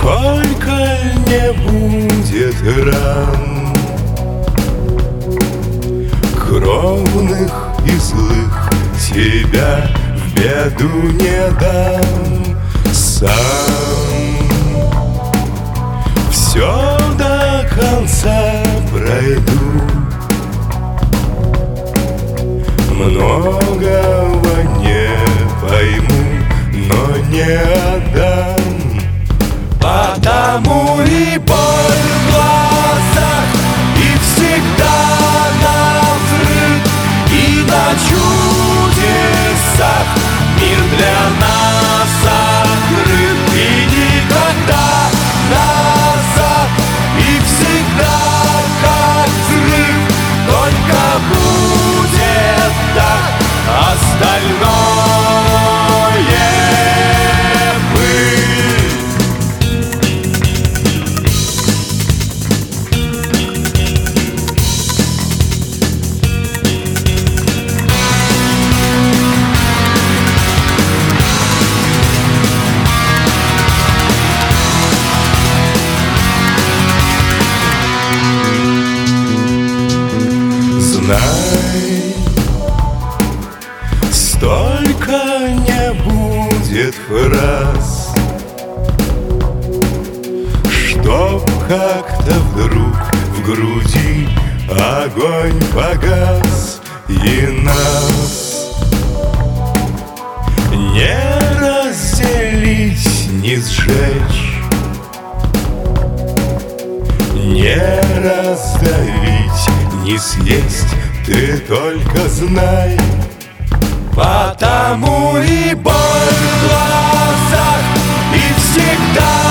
Сколько не будет ран, кровных и злых, тебя в беду не дам. Сам все до конца пройду, многого не пойму, но не отдам. Потому и боль в глазах, и всегда навзрыд, и на чудесах мир для нас открыт. И никогда назад, и всегда как взрыв, только будет так, остальное знай, столько не будет фраз, чтоб как-то вдруг в груди огонь погас, и нас не разделить, не сжечь, не раздавить, не съесть, ты только знай. Потому и боль в глазах, и всегда